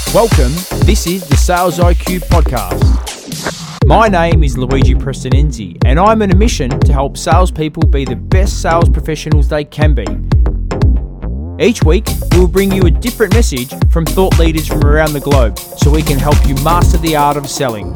Welcome, this is the Sales IQ Podcast. My name is Luigi Prestonenzi, and I'm on a mission to help salespeople be the best sales professionals they can be. Each week, we'll bring you a different message from thought leaders from around the globe so we can help you master the art of selling.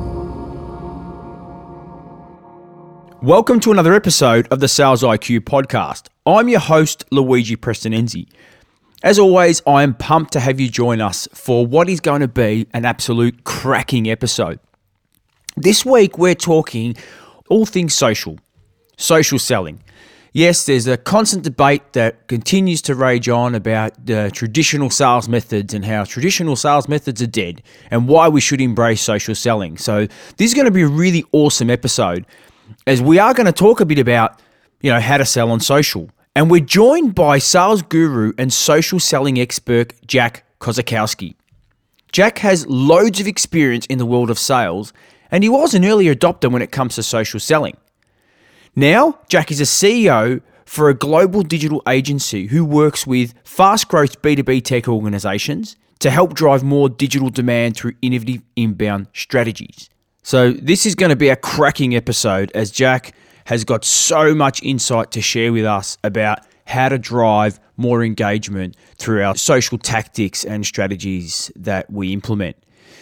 Welcome to another episode of the Sales IQ Podcast. I'm your host, Luigi Prestonenzi. As always, I am pumped to have you join us for what is going to be an absolute cracking episode. This week, we're talking all things social selling. Yes, there's a constant debate that continues to rage on about traditional sales methods and how traditional sales methods are dead and why we should embrace social selling. So this is going to be a really awesome episode as we are going to talk a bit about, how to sell on social. And we're joined by sales guru and social selling expert, Jack Kozakowski. Jack has loads of experience in the world of sales, and he was an early adopter when it comes to social selling. Now, Jack is a CEO for a global digital agency who works with fast-growth B2B tech organizations to help drive more digital demand through innovative inbound strategies. So this is going to be a cracking episode as Jack has got so much insight to share with us about how to drive more engagement through our social tactics and strategies that we implement.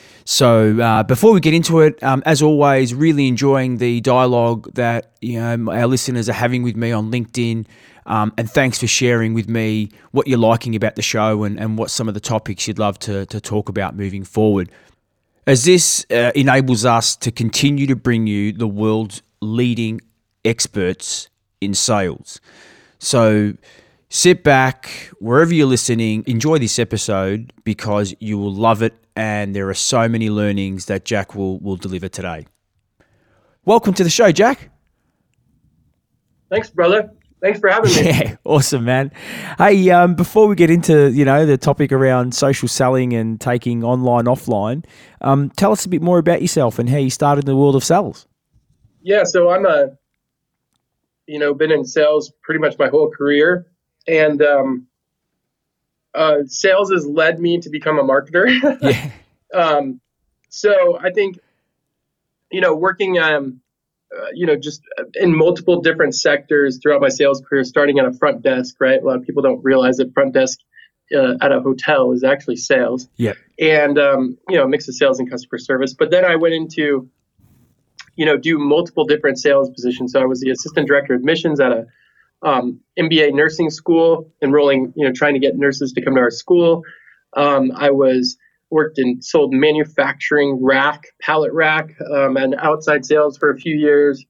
So before we get into it, as always, really enjoying the dialogue that our listeners are having with me on LinkedIn. And thanks for sharing with me what you're liking about the show and what some of the topics you'd love to talk about moving forward. As this enables us to continue to bring you the world's leading experts in sales. So sit back, wherever you're listening, enjoy this episode because you will love it and there are so many learnings that Jack will deliver today. Welcome to the show, Jack. Thanks, brother. Thanks for having me. Yeah, awesome, man. Hey, before we get into, the topic around social selling and taking online, offline, tell us a bit more about yourself and how you started in the world of sales. Yeah, so I'm been in sales pretty much my whole career, and sales has led me to become a marketer. Yeah. So I think, working, just in multiple different sectors throughout my sales career, starting at a front desk, right? A lot of people don't realize that front desk at a hotel is actually sales. Yeah. And, a mix of sales and customer service. But then I went into do multiple different sales positions. So I was the assistant director of admissions at a MBA nursing school, enrolling, trying to get nurses to come to our school. I worked and sold manufacturing pallet rack, and outside sales for a few years.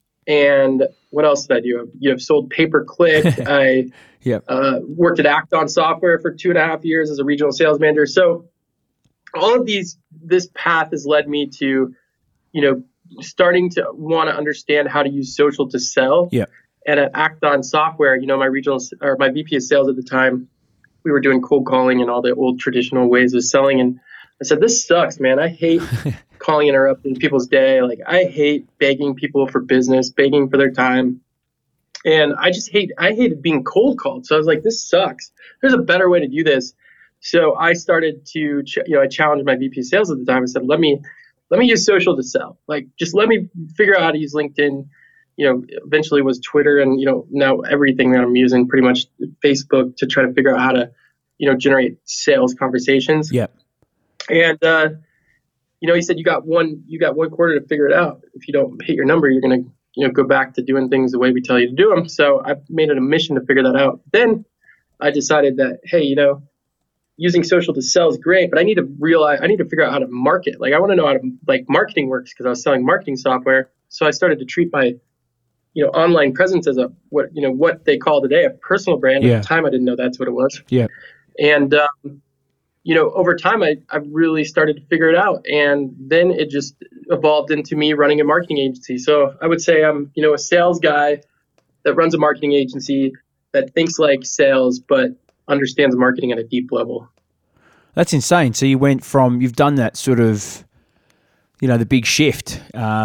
And what else did I do? I've sold pay-per-click. I worked at Acton Software for 2.5 years as a regional sales manager. So all of this path has led me to, starting to want to understand how to use social to sell. Yeah. And at Acton Software, my VP of sales at the time, we were doing cold calling and all the old traditional ways of selling. And I said, this sucks, man. I hate calling, interrupting people's day. Like, I hate begging people for business, begging for their time. And I hated being cold called. So I was like, this sucks. There's a better way to do this. So I started to, I challenged my VP of sales at the time. I said, let me use social to sell. Like, just let me figure out how to use LinkedIn. Eventually was Twitter, and now everything that I'm using, pretty much Facebook, to try to figure out how to, generate sales conversations. Yeah. And he said you got one quarter to figure it out. If you don't hit your number, you're gonna go back to doing things the way we tell you to do them. So I made it a mission to figure that out. Then I decided that, hey, using social to sell is great, but I need to figure out how to market. Like, I want to know how to marketing works because I was selling marketing software. So I started to treat my, online presence as what they call today a personal brand. Yeah. At the time, I didn't know that's what it was. Yeah. And, over time, I really started to figure it out. And then it just evolved into me running a marketing agency. So I would say I'm, a sales guy that runs a marketing agency that thinks like sales, but understands marketing at a deep level. That's insane. So you've done that sort of, the big shift,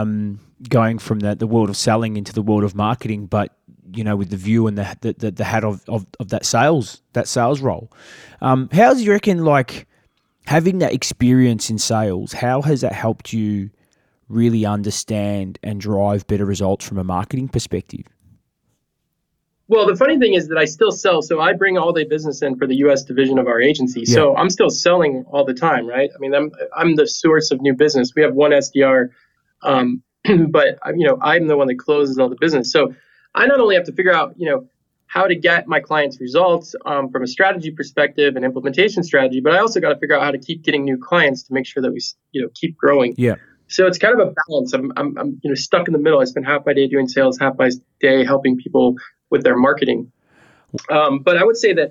going from the world of selling into the world of marketing, but with the view and the hat of that sales role. How do you reckon, Having that experience in sales, how has that helped you really understand and drive better results from a marketing perspective? Well, the funny thing is that I still sell. So I bring all day business in for the U.S. division of our agency. Yeah. So I'm still selling all the time, right? I mean, I'm the source of new business. We have one SDR, but I'm the one that closes all the business. So I not only have to figure out how to get my clients results from a strategy perspective and implementation strategy, but I also got to figure out how to keep getting new clients to make sure that we keep growing. Yeah. So it's kind of a balance. I'm stuck in the middle. I spend half my day doing sales, half my day helping people with their marketing. But I would say that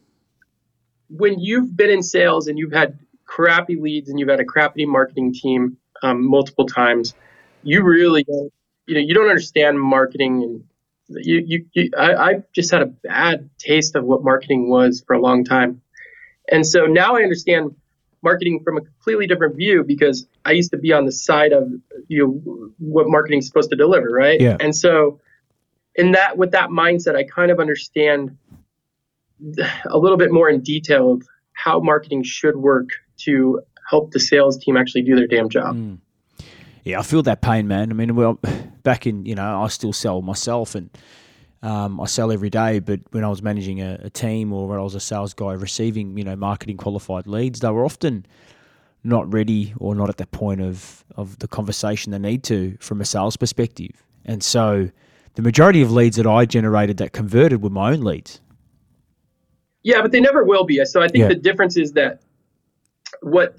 when you've been in sales and you've had crappy leads and you've had a crappy marketing team multiple times, you really don't, you don't understand marketing. And I just had a bad taste of what marketing was for a long time. And so now I understand marketing from a completely different view because I used to be on the side of what marketing is supposed to deliver, right? Yeah. And so with that mindset, I kind of understand a little bit more in detail of how marketing should work to help the sales team actually do their damn job. Yeah, I feel that pain, man. I mean, well, back in, I still sell myself and I sell every day, but when I was managing a team or when I was a sales guy receiving, marketing qualified leads, they were often not ready or not at that point of the conversation they need to from a sales perspective. And so the majority of leads that I generated that converted were my own leads. Yeah, but they never will be. So I think the difference is that what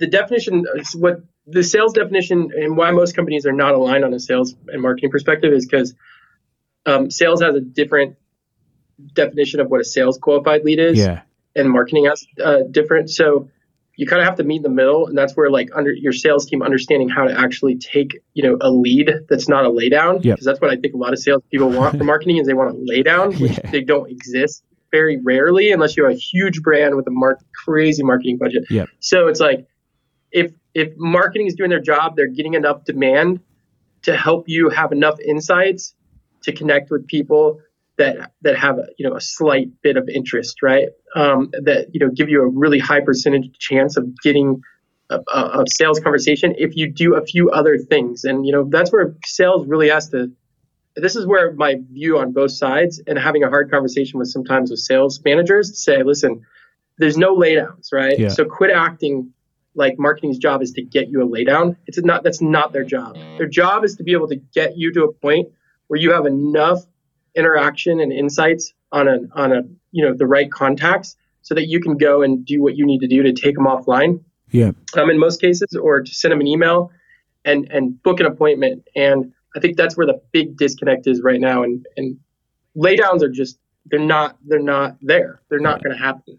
the sales definition and why most companies are not aligned on a sales and marketing perspective is because sales has a different definition of what a sales qualified lead is, and marketing has different. So you kind of have to meet in the middle, and that's where under your sales team understanding how to actually take a lead that's not a lay down, because that's what I think a lot of sales people want from marketing is they want to lay down, which they don't exist very rarely unless you have a huge brand with a crazy marketing budget. So it's like if marketing is doing their job, they're getting enough demand to help you have enough insights to connect with people that have a slight bit of interest, right? That give you a really high percentage chance of getting a sales conversation if you do a few other things. And that's where sales really has to. This is where my view on both sides and having a hard conversation with sales managers to say, listen, there's no laydowns, right? Yeah. So quit acting like marketing's job is to get you a laydown. That's not their job. Their job is to be able to get you to a point where you have enough interaction and insights on the right contacts so that you can go and do what you need to do to take them offline. Yeah. In most cases, or to send them an email and book an appointment. And I think that's where the big disconnect is right now. And laydowns are just they're not there. They're not going to happen.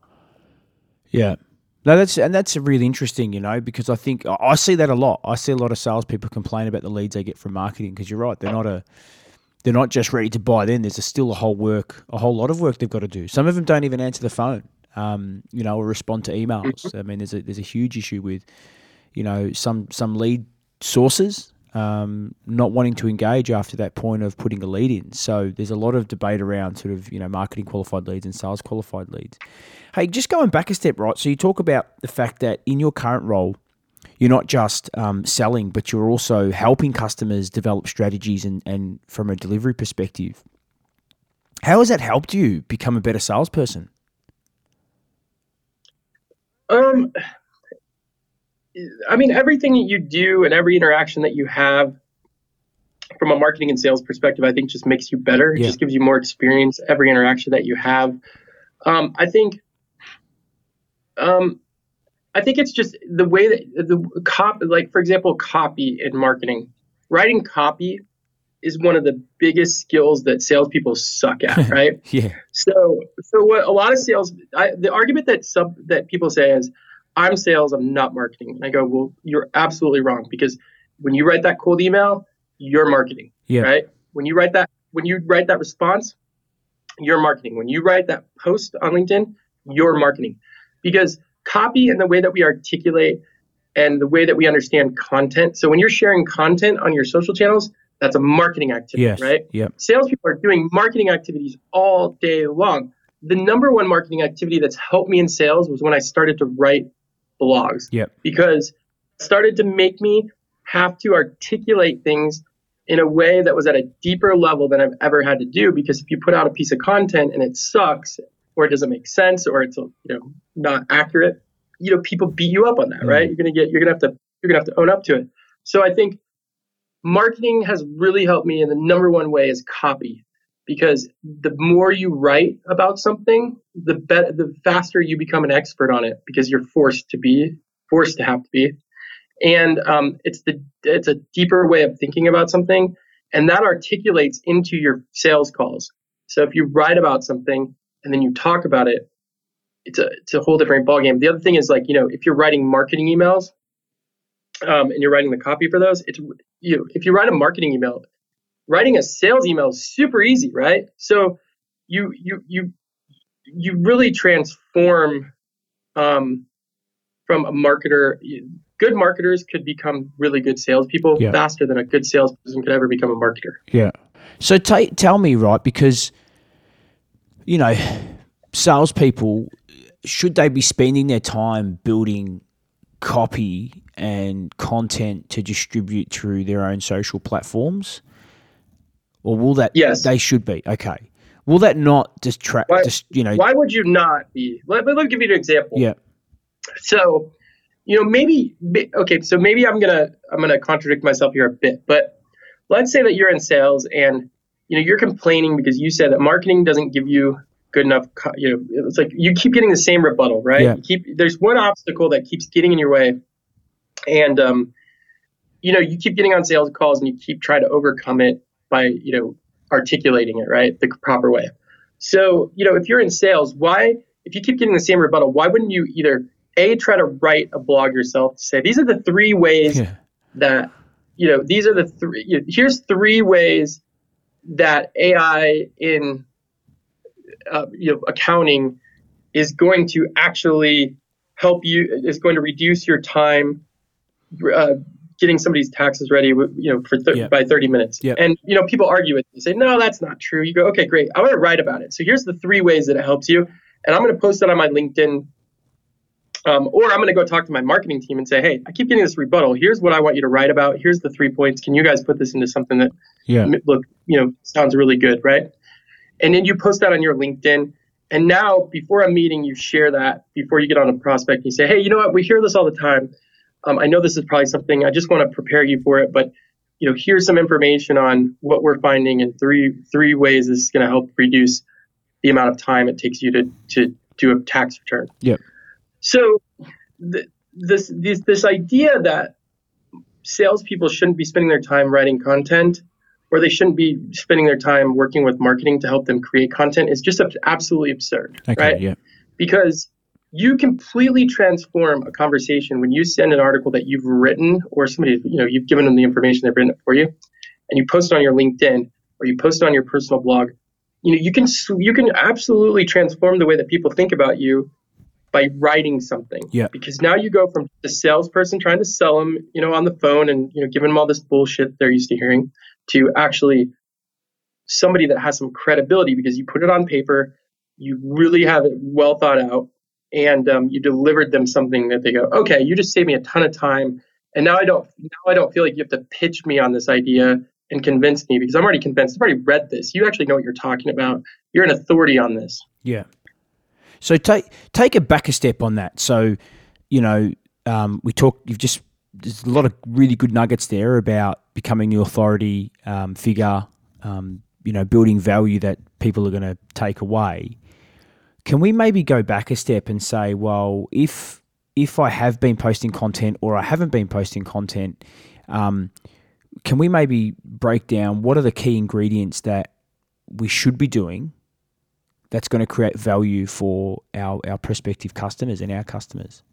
Yeah. No, that's really interesting, because I think I see that a lot. I see a lot of salespeople complain about the leads they get from marketing because you're right. They're not just ready to buy then. There's still a whole lot of work they've got to do. Some of them don't even answer the phone, or respond to emails. I mean, there's a huge issue with, some lead sources not wanting to engage after that point of putting a lead in. So there's a lot of debate around sort of, marketing qualified leads and sales qualified leads. Hey, just going back a step, right? So you talk about the fact that in your current role, you're not just selling, but you're also helping customers develop strategies and from a delivery perspective. How has that helped you become a better salesperson? I mean, everything that you do and every interaction that you have from a marketing and sales perspective, I think just makes you better. It just gives you more experience, every interaction that you have. I think it's just the way that the copy, like for example, copy in marketing, writing copy is one of the biggest skills that salespeople suck at, right? So what a lot of the argument that people say is, I'm sales, I'm not marketing. And I go, well, you're absolutely wrong, because when you write that cold email, you're marketing, right? When you write that response, you're marketing. When you write that post on LinkedIn, you're marketing, because copy and the way that we articulate and the way that we understand content. So when you're sharing content on your social channels, that's a marketing activity, right? Salespeople are doing marketing activities all day long. The number one marketing activity that's helped me in sales was when I started to write blogs. Yep. Because it started to make me have to articulate things in a way that was at a deeper level than I've ever had to do. Because if you put out a piece of content and it sucks, or it doesn't make sense, or it's not accurate, people beat you up on that, right? You're gonna have to own up to it. So I think marketing has really helped me, and the number one way is copy. Because the more you write about something, the faster you become an expert on it, because you're forced to have to be. And it's a deeper way of thinking about something, and that articulates into your sales calls. So if you write about something and then you talk about it, it's a whole different ballgame. The other thing is, like, if you're writing marketing emails, and you're writing the copy for those, if you write a marketing email, writing a sales email is super easy, right? So you really transform from a marketer. Good marketers could become really good salespeople faster than a good salesperson could ever become a marketer. Yeah. So tell me, right, because salespeople, should they be spending their time building copy and content to distribute through their own social platforms? Or will that? Yes. They should be. Okay. Will that not distract? Why would you not be? Let me give you an example. Yeah. So, maybe I'm gonna contradict myself here a bit, but let's say that you're in sales and you're complaining because you said that marketing doesn't give you good enough. It's like you keep getting the same rebuttal, right? Yeah. There's one obstacle that keeps getting in your way, and you keep getting on sales calls and you keep trying to overcome it by articulating it right the proper way. So if you're in sales, if you keep getting the same rebuttal, why wouldn't you either try to write a blog yourself to say these are the three ways that these are the three. Here's three ways that AI in accounting is going to actually help you, is going to reduce your time getting somebody's taxes ready, by 30 minutes. Yep. And, people argue it. They say, no, that's not true. You go, okay, great. I want to write about it. So here's the three ways that it helps you. And I'm going to post it on my LinkedIn. Or I'm going to go talk to my marketing team and say, hey, I keep getting this rebuttal. Here's what I want you to write about. Here's the 3 points. Can you guys put this into something that sounds really good, right? And then you post that on your LinkedIn. And now, before a meeting, you share that. Before you get on a prospect, you say, hey, you know what? We hear this all the time. I know this is probably something, I just want to prepare you for it. But, here's some information on what we're finding in three ways this is going to help reduce the amount of time it takes you to do a tax return. Yep. So this idea that salespeople shouldn't be spending their time writing content, or they shouldn't be spending their time working with marketing to help them create content, is just absolutely absurd, right? Yeah. Because you completely transform a conversation when you send an article that you've written, or somebody, you've given them the information, they've written it for you, and you post it on your LinkedIn or you post it on your personal blog. You can absolutely transform the way that people think about you by writing something. Yeah. Because now you go from the salesperson trying to sell them, on the phone and, giving them all this bullshit they're used to hearing, to actually somebody that has some credibility because you put it on paper, you really have it well thought out, and you delivered them something that they go, okay, you just saved me a ton of time. And now I don't feel like you have to pitch me on this idea and convince me, because I'm already convinced. I've already read this. You actually know what you're talking about. You're an authority on this. Yeah. So take it back a step on that. So, we talked. There's a lot of really good nuggets there about becoming the authority figure. Building value that people are going to take away. Can we maybe go back a step and say, well, if I have been posting content or I haven't been posting content, can we maybe break down what are the key ingredients that we should be doing that's going to create value for our prospective customers and our customers?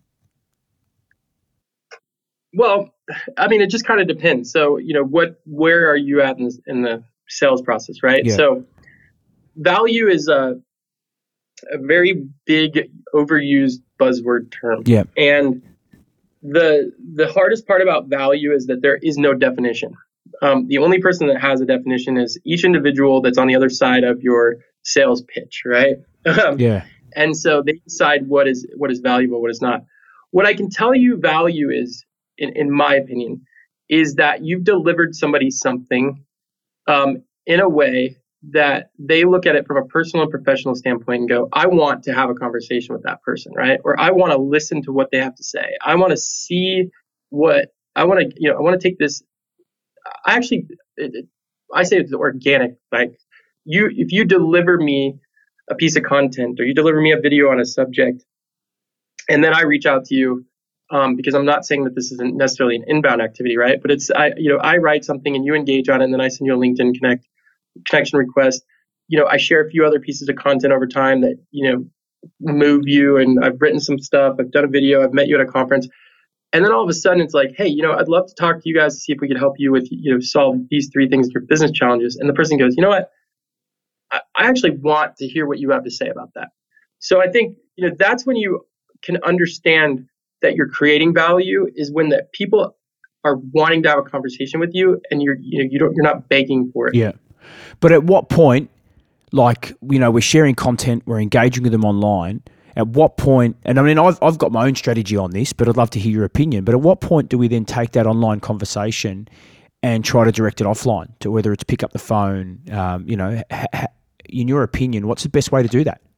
Well, I mean, it just kind of depends. So, where are you at in the sales process, right? Yeah. So value is a very big overused buzzword term. Yeah. And the hardest part about value is that there is no definition. The only person that has a definition is each individual that's on the other side of your sales pitch, right? Yeah. And so they decide what is valuable, what is not. What I can tell you value is, in my opinion, is that you've delivered somebody something in a way that they look at it from a personal and professional standpoint and go, I want to have a conversation with that person, right? Or I want to listen to what they have to say. I want to see what I want to, I want to take this. I say it's organic. Like if you deliver me a piece of content or you deliver me a video on a subject, and then I reach out to you, because I'm not saying that this isn't necessarily an inbound activity, right? But I write something and you engage on it, and then I send you a LinkedIn connection request. I share a few other pieces of content over time that, move you. And I've written some stuff. I've done a video. I've met you at a conference. And then all of a sudden it's like, hey, I'd love to talk to you guys to see if we could help you with, solve these 3 things, your business challenges. And the person goes, you know what? I actually want to hear what you have to say about that. So I think, that's when you can understand that you're creating value, is when the people are wanting to have a conversation with you and you're not begging for it. Yeah. But at what point, like, we're sharing content, we're engaging with them online. At what point, and I mean, I've got my own strategy on this, but I'd love to hear your opinion. But at what point do we then take that online conversation and try to direct it offline, to whether it's pick up the phone? In your opinion, what's the best way to do that?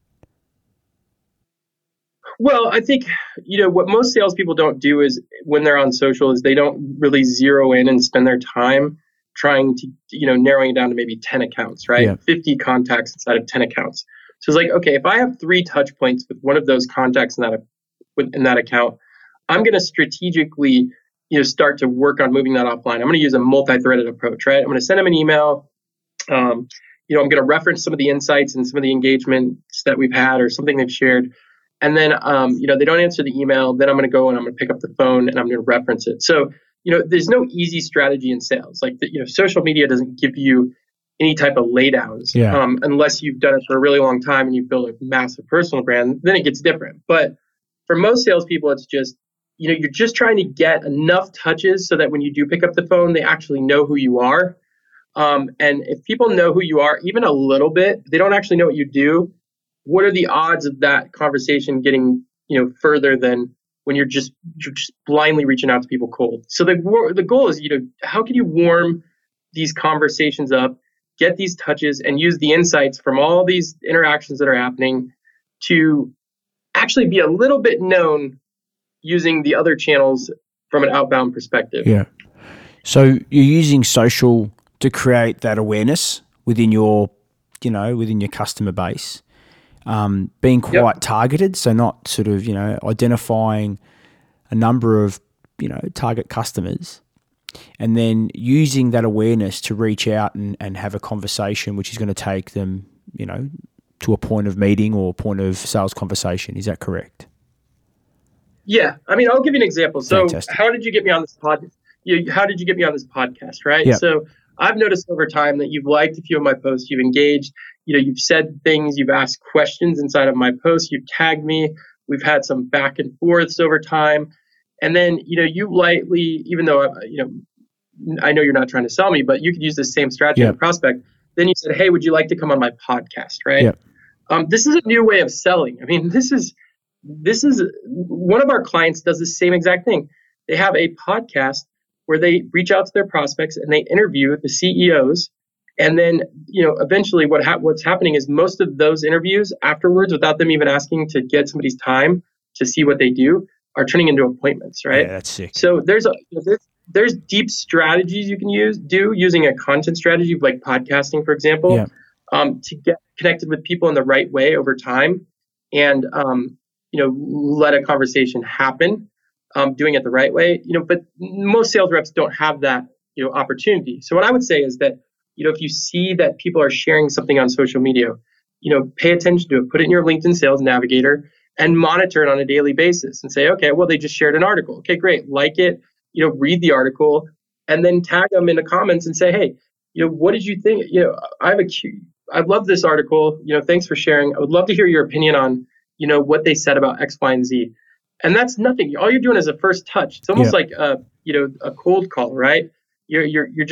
Well, I think, what most salespeople don't do is when they're on social is they don't really zero in and spend their time trying to, narrowing it down to maybe 10 accounts, right? Yeah. 50 contacts inside of 10 accounts. So it's like, okay, if I have 3 touch points with one of those contacts in that account, I'm going to strategically, start to work on moving that offline. I'm going to use a multi-threaded approach, right? I'm going to send them an email. I'm going to reference some of the insights and some of the engagements that we've had or something they've shared. And then, they don't answer the email. Then I'm going to go and I'm going to pick up the phone and I'm going to reference it. So, there's no easy strategy in sales. Like, social media doesn't give you any type of laydowns, unless you've done it for a really long time and you've built a massive personal brand. Then it gets different. But for most salespeople, it's just, you're just trying to get enough touches so that when you do pick up the phone, they actually know who you are. And if people know who you are, even a little bit, they don't actually know what you do. What are the odds of that conversation getting, further than when you're just blindly reaching out to people cold? So the goal is, how can you warm these conversations up, get these touches, and use the insights from all these interactions that are happening to actually be a little bit known using the other channels from an outbound perspective. Yeah. So you're using social to create that awareness within your customer base. Being quite targeted, so not sort of, identifying a number of, target customers, and then using that awareness to reach out and have a conversation, which is going to take them, to a point of meeting or a point of sales conversation. Is that correct? Yeah. I mean, I'll give you an example. So Fantastic. How did you get me on this podcast, right? Yep. So I've noticed over time that you've liked a few of my posts, you've engaged, you've said things, you've asked questions inside of my posts, you've tagged me, we've had some back and forths over time. And then, you lightly, even though, I know you're not trying to sell me, but you could use the same strategy on a prospect. Then you said, hey, would you like to come on my podcast, right? Yep. This is a new way of selling. I mean, this is one of our clients does the same exact thing. They have a podcast where they reach out to their prospects and they interview the CEOs. And then, eventually what's happening is most of those interviews afterwards, without them even asking to get somebody's time to see what they do, are turning into appointments, right? Yeah, that's sick. So there's deep strategies you can do using a content strategy like podcasting, for example, to get connected with people in the right way over time and, let a conversation happen, doing it the right way, but most sales reps don't have that, opportunity. So what I would say is that, if you see that people are sharing something on social media, pay attention to it, put it in your LinkedIn Sales Navigator and monitor it on a daily basis and say, okay, well, they just shared an article. Okay, great. Like it, read the article and then tag them in the comments and say, hey, what did you think? I love this article. Thanks for sharing. I would love to hear your opinion on, what they said about X, Y, and Z. And that's nothing. All you're doing is a first touch. It's almost like a cold call, right? You're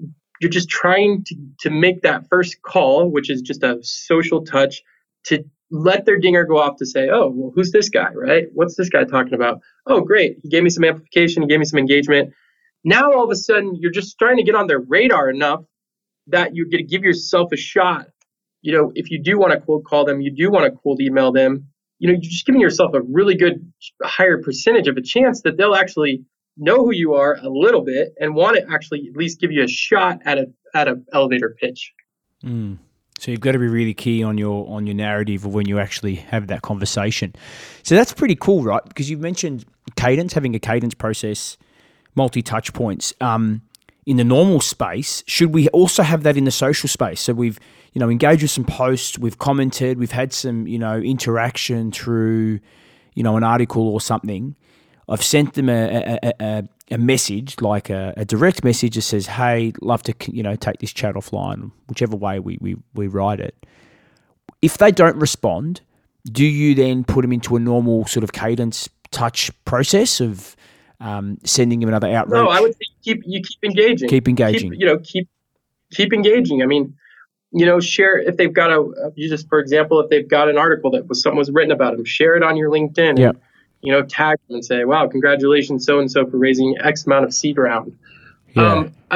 just trying to make that first call, which is just a social touch, to let their dinger go off to say, oh, well, who's this guy, right? What's this guy talking about? Oh, great. He gave me some amplification. He gave me some engagement. Now, all of a sudden, you're just trying to get on their radar enough that you're going to give yourself a shot. If you do want to cold call them, you do want to cold email them, you're just giving yourself a really good higher percentage of a chance that they'll actually know who you are a little bit and want to actually at least give you a shot at an elevator pitch. So you've got to be really key on your narrative of when you actually have that conversation. So that's pretty cool, right? Because you mentioned cadence, having a cadence process, multi-touch points. In the normal space, should we also have that in the social space? So we've, engaged with some posts, we've commented, we've had some, interaction through, an article or something. I've sent them a message, like a direct message that says, hey, love to, take this chat offline, whichever way we write it. If they don't respond, do you then put them into a normal sort of cadence touch process of sending them another outreach? No, I would say keep engaging. Keep engaging. Keep engaging. I mean, share if they've got for example, if they've got an article that something was written about them, share it on your LinkedIn. Yeah. And, tag them and say, wow, congratulations, so-and-so for raising X amount of seed round. Yeah. I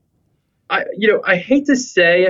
hate to say,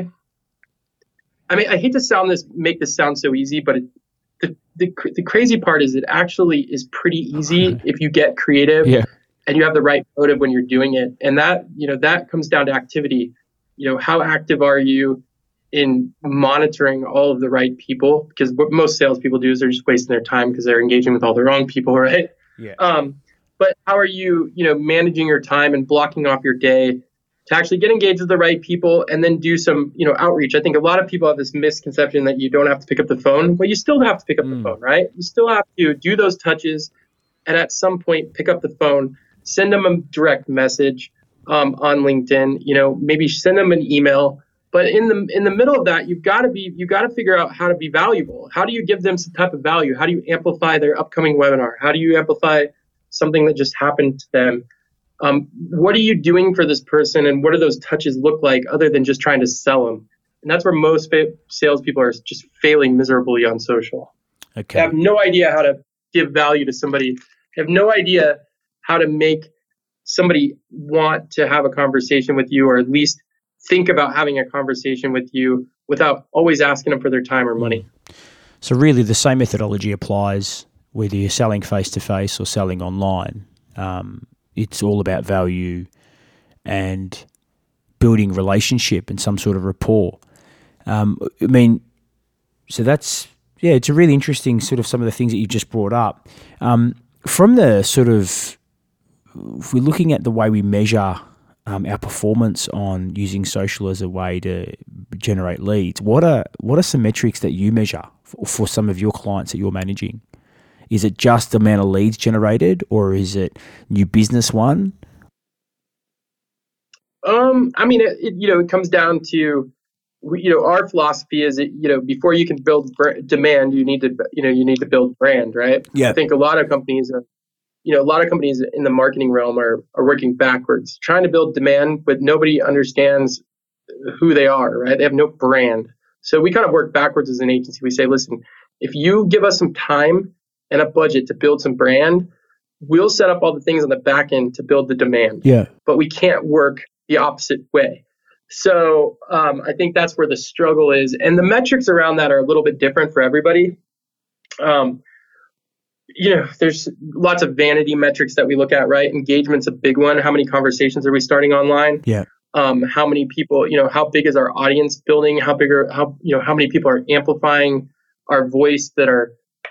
I hate to make this sound so easy, but the crazy part is it actually is pretty easy if you get creative and you have the right motive when you're doing it. And that comes down to activity. How active are you in monitoring all of the right people? Because what most salespeople do is they're just wasting their time because they're engaging with all the wrong people, right? Yeah. But how are you, managing your time and blocking off your day to actually get engaged with the right people and then do some, outreach? I think a lot of people have this misconception that you don't have to pick up the phone, but you still have to pick up the phone, right? You still have to do those touches and at some point pick up the phone, send them a direct message on LinkedIn, maybe send them an email. But in the middle of that, you've got to figure out how to be valuable. How do you give them some type of value? How do you amplify their upcoming webinar? How do you amplify something that just happened to them? What are you doing for this person, and what do those touches look like other than just trying to sell them? And that's where most salespeople are just failing miserably on social. Okay. They have no idea how to give value to somebody. They have no idea how to make somebody want to have a conversation with you, or at least think about having a conversation with you without always asking them for their time or money. So really the same methodology applies whether you're selling face-to-face or selling online. It's all about value and building relationship and some sort of rapport. So that's, it's a really interesting sort of some of the things that you just brought up. From the sort of, if we're looking at the way we measure our performance on using social as a way to generate leads, what are some metrics that you measure for some of your clients that you're managing? Is it just the amount of leads generated, or is it new business won? It comes down to, our philosophy is that, before you can build demand, you need to build brand, right? Yeah. I think a lot of companies in the marketing realm are working backwards, trying to build demand, but nobody understands who they are, right? They have no brand. So we kind of work backwards as an agency. We say, listen, if you give us some time and a budget to build some brand, we'll set up all the things on the back end to build the demand. Yeah. But we can't work the opposite way. So I think that's where the struggle is. And the metrics around that are a little bit different for everybody. There's lots of vanity metrics that we look at, right? Engagement's a big one. How many conversations are we starting online? Yeah. How many people, how big is our audience building? How many people are amplifying our voice that are,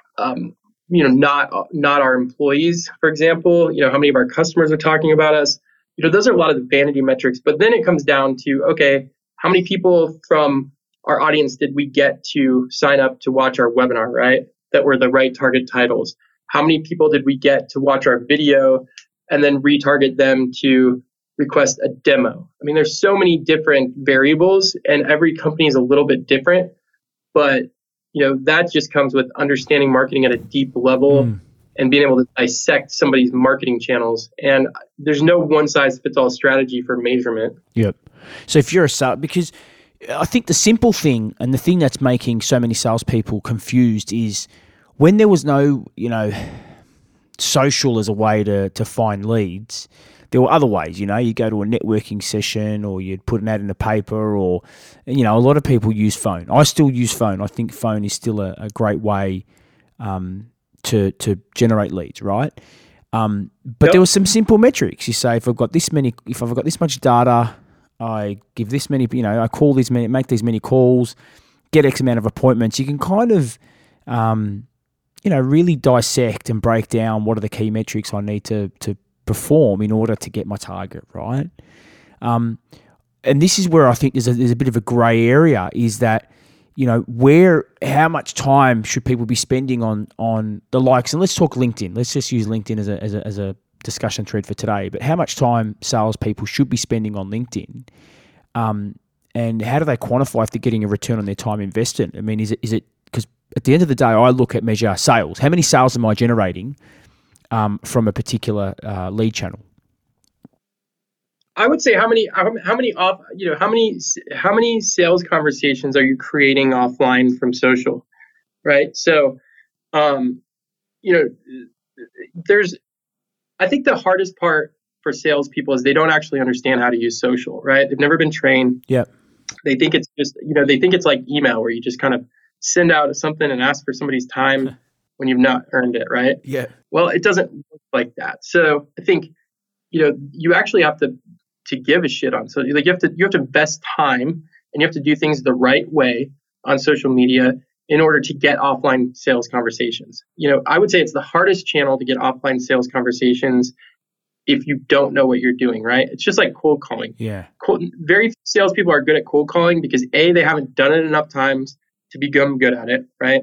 not our employees, for example? How many of our customers are talking about us? Those are a lot of the vanity metrics. But then it comes down to, okay, how many people from our audience did we get to sign up to watch our webinar, right? That were the right target titles. How many people did we get to watch our video and then retarget them to request a demo? I mean, there's so many different variables, and every company is a little bit different, but that just comes with understanding marketing at a deep level and being able to dissect somebody's marketing channels. And there's no one size fits all strategy for measurement. Yep. So if you're a sales, because I think the simple thing and the thing that's making so many salespeople confused is when there was no, social as a way to find leads, there were other ways. You go to a networking session, or you'd put an ad in the paper, or a lot of people use phone. I still use phone. I think phone is still a great way to generate leads, right? But there were some simple metrics. You say, if I've got this much data, I give this many, I call these many, make these many calls, get X amount of appointments. You can kind of, really dissect and break down what are the key metrics I need to perform in order to get my target, right? And this is where I think there's a bit of a gray area, is that, how much time should people be spending on the likes? And let's talk LinkedIn. Let's just use LinkedIn as a discussion thread for today. But how much time salespeople should be spending on LinkedIn, and how do they quantify if they're getting a return on their time invested? I mean, is it because at the end of the day, I look at measure sales. How many sales am I generating from a particular lead channel? I would say how many sales conversations are you creating offline from social, right? So, I think the hardest part for salespeople is they don't actually understand how to use social, right? They've never been trained. Yeah. They think it's just, they think it's like email, where you just kind of send out something and ask for somebody's time when you've not earned it, right? Yeah. Well, it doesn't work like that. So I think, you actually have to give a shit on. So you have to invest time, and you have to do things the right way on social media in order to get offline sales conversations. I would say it's the hardest channel to get offline sales conversations if you don't know what you're doing, right? It's just like cold calling. Yeah. Very few salespeople are good at cold calling because A, they haven't done it enough times to become good at it, right?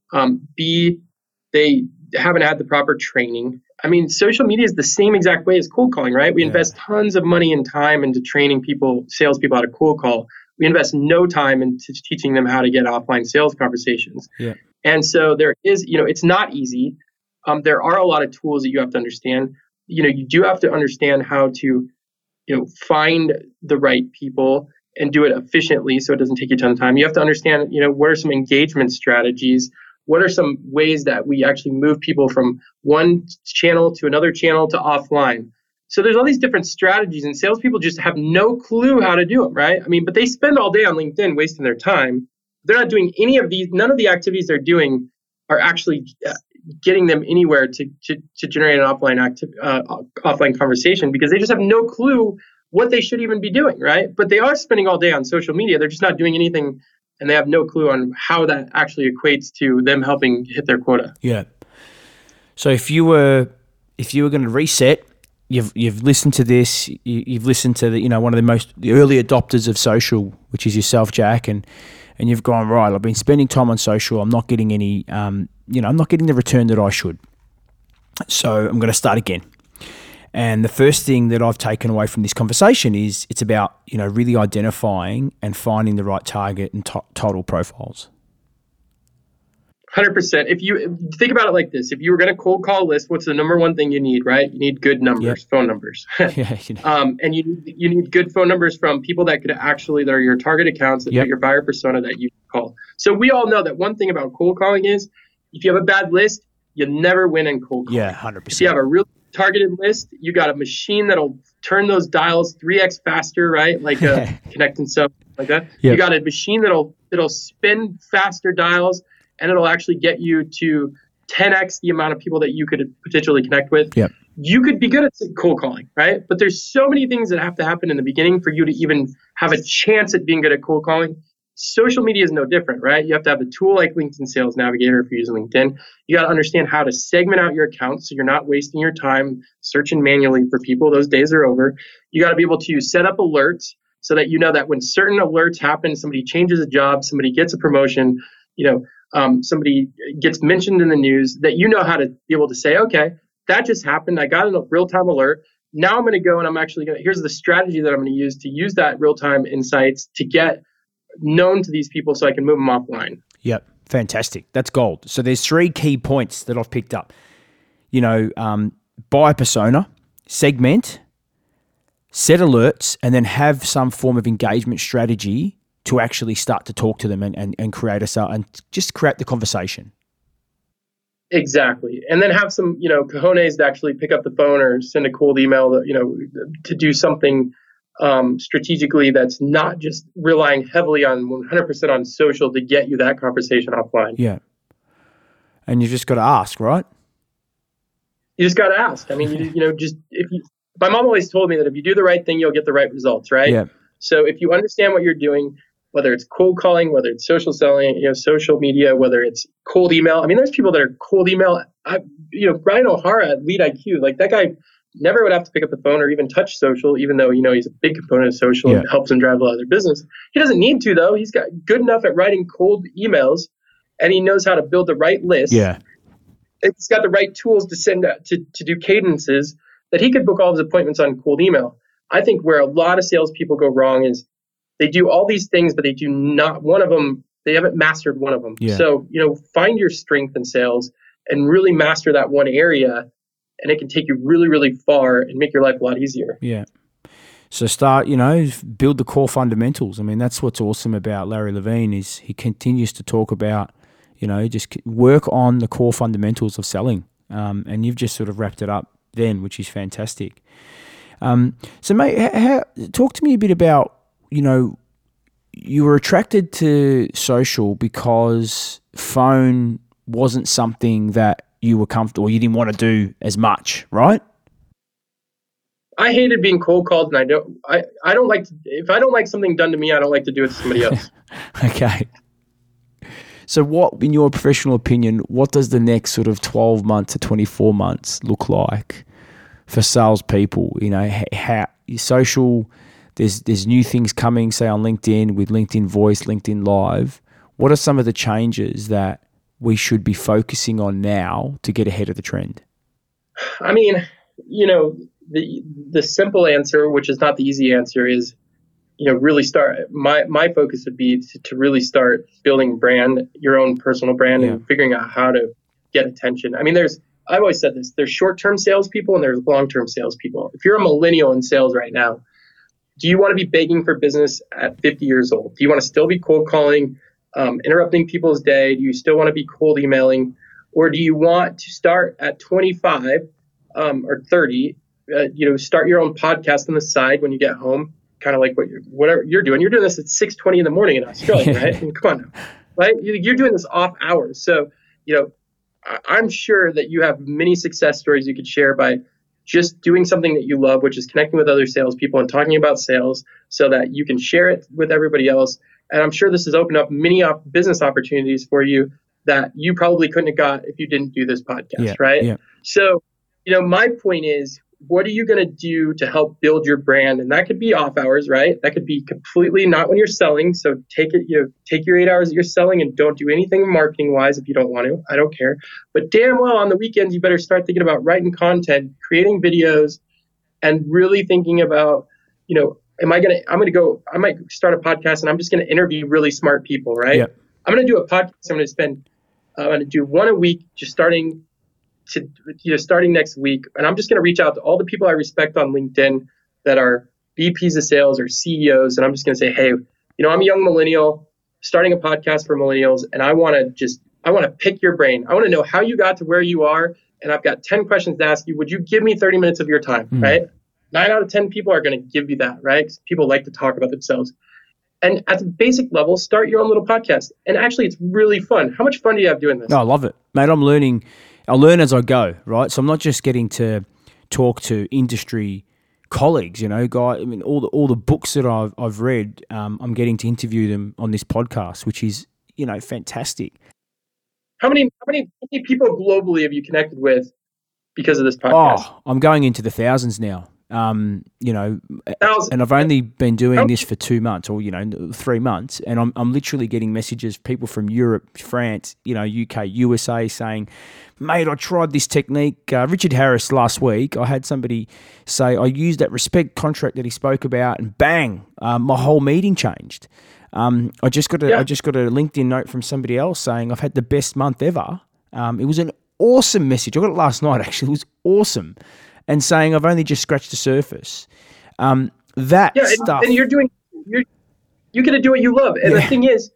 B, they haven't had the proper training. I mean, social media is the same exact way as cold calling, right? We invest tons of money and time into training salespeople how to cold call. We invest no time into teaching them how to get offline sales conversations. Yeah. And so there is, it's not easy. There are a lot of tools that you have to understand. You do have to understand how to, find the right people and do it efficiently so it doesn't take you a ton of time. You have to understand, what are some engagement strategies? What are some ways that we actually move people from one channel to another channel to offline? So there's all these different strategies, and salespeople just have no clue how to do them, right? I mean, but they spend all day on LinkedIn wasting their time. They're not doing any of these. None of the activities they're doing are actually getting them anywhere to generate an offline conversation, because they just have no clue what they should even be doing, right? But they are spending all day on social media. They're just not doing anything, and they have no clue on how that actually equates to them helping hit their quota. Yeah. So if you were going to reset, you've listened to this, you've listened to one of the early adopters of social, which is yourself, Jack, and you've gone, right, I've been spending time on social, I'm not getting any, I'm not getting the return that I should. So I'm going to start again. And the first thing that I've taken away from this conversation is it's about, really identifying and finding the right target and total profiles. 100%. If you think about it like this, if you were going to cold call a list, what's the number one thing you need, right? You need good numbers, phone numbers. And you need good phone numbers from people that are your target accounts, that your buyer persona that you call. So we all know that one thing about cold calling is if you have a bad list, you never win in cold calling. Yeah, 100%. If you have a real targeted list, you got a machine that'll turn those dials 3x faster, right? Like a Connect and Sell, like that. Yep. You got a machine that'll spin faster dials, and it'll actually get you to 10x the amount of people that you could potentially connect with. Yep. You could be good at cold calling, right? But there's so many things that have to happen in the beginning for you to even have a chance at being good at cold calling. Social media is no different, right? You have to have a tool like LinkedIn Sales Navigator if you're using LinkedIn. You got to understand how to segment out your accounts so you're not wasting your time searching manually for people. Those days are over. You got to be able to set up alerts so that you know that when certain alerts happen, somebody changes a job, somebody gets a promotion, somebody gets mentioned in the news, that you know how to be able to say, okay, that just happened. I got a real-time alert. Now I'm going to go and here's the strategy that I'm going to use that real-time insights to get known to these people so I can move them offline. Yep. Fantastic. That's gold. So there's 3 key points that I've picked up. Buyer persona, segment, set alerts, and then have some form of engagement strategy to actually start to talk to them and create and just create the conversation. Exactly. And then have some, cojones to actually pick up the phone or send a cold email, to do something strategically that's not just relying heavily on 100% on social to get you that conversation offline. Yeah. And you just got to ask, right? You just got to ask. I mean, my mom always told me that if you do the right thing, you'll get the right results, right? Yeah. So if you understand what you're doing, whether it's cold calling, whether it's social selling, social media, whether it's cold email. I mean, there's people that are cold email. Brian O'Hara at Lead IQ, like that guy never would have to pick up the phone or even touch social, even though, he's a big component of social and helps him drive a lot of their business. He doesn't need to, though. He's got good enough at writing cold emails, and he knows how to build the right list. Yeah. He's got the right tools to send to do cadences that he could book all his appointments on cold email. I think where a lot of salespeople go wrong is they do all these things, but they do not one of them. They haven't mastered one of them. Yeah. So, find your strength in sales and really master that one area, and it can take you really, really far and make your life a lot easier. Yeah. So start, build the core fundamentals. I mean, that's what's awesome about Larry Levine is he continues to talk about, just work on the core fundamentals of selling. And you've just sort of wrapped it up then, which is fantastic. So mate, talk to me a bit about, you were attracted to social because phone wasn't something that you were comfortable, or you didn't want to do as much, right? I hated being cold called, and I don't like to, if I don't like something done to me, I don't like to do it to somebody else. Okay. So what, in your professional opinion, what does the next sort of 12 months to 24 months look like for salespeople? How social, there's new things coming, say on LinkedIn with LinkedIn Voice, LinkedIn Live. What are some of the changes that we should be focusing on now to get ahead of the trend? I mean, the simple answer, which is not the easy answer, is, really start. My focus would be to really start building brand, your own personal brand, and figuring out how to get attention. I mean, I've always said this, there's short-term salespeople and there's long-term salespeople. If you're a millennial in sales right now, do you want to be begging for business at 50 years old? Do you want to still be cold calling, interrupting people's day? Do you still want to be cold emailing? Or do you want to start at 25 or 30, start your own podcast on the side when you get home, kind of like whatever you're doing. You're doing this at 6:20 in the morning in Australia, right? I mean, come on now, right? You're doing this off hours. So, I'm sure that you have many success stories you could share by just doing something that you love, which is connecting with other salespeople and talking about sales so that you can share it with everybody else. And I'm sure this has opened up many business opportunities for you that you probably couldn't have got if you didn't do this podcast, right? Yeah. So, my point is, what are you going to do to help build your brand? And that could be off hours, right? That could be completely not when you're selling. So take your 8 hours that you're selling and don't do anything marketing wise if you don't want to. I don't care. But damn well on the weekends, you better start thinking about writing content, creating videos, and really thinking about, I might start a podcast and I'm just going to interview really smart people, right? Yeah. I'm going to do a podcast. I'm going to do one a week, just starting next week. And I'm just going to reach out to all the people I respect on LinkedIn that are VPs of sales or CEOs. And I'm just going to say, hey, I'm a young millennial starting a podcast for millennials. And I want to pick your brain. I want to know how you got to where you are. And I've got 10 questions to ask you. Would you give me 30 minutes of your time? Right? 9 out of 10 people are going to give you that, right? 'Cause people like to talk about themselves. And at the basic level, start your own little podcast. And actually, it's really fun. How much fun do you have doing this? No, I love it, mate. I'll learn as I go, right? So I'm not just getting to talk to industry colleagues, guy. I mean, all the books that I've read, I'm getting to interview them on this podcast, which is, fantastic. How many people globally have you connected with because of this podcast? Oh, I'm going into the thousands now. Thousands. And I've only been doing this for 2 months or 3 months, and I'm literally getting messages, people from Europe, France, UK, USA saying, mate, I tried this technique. Richard Harris last week, I had somebody say I used that respect contract that he spoke about, and bang, my whole meeting changed. I just got a LinkedIn note from somebody else saying I've had the best month ever. It was an awesome message. I got it last night actually. It was awesome. And saying I've only just scratched the surface. Stuff. And You get to do what you love. And the thing is,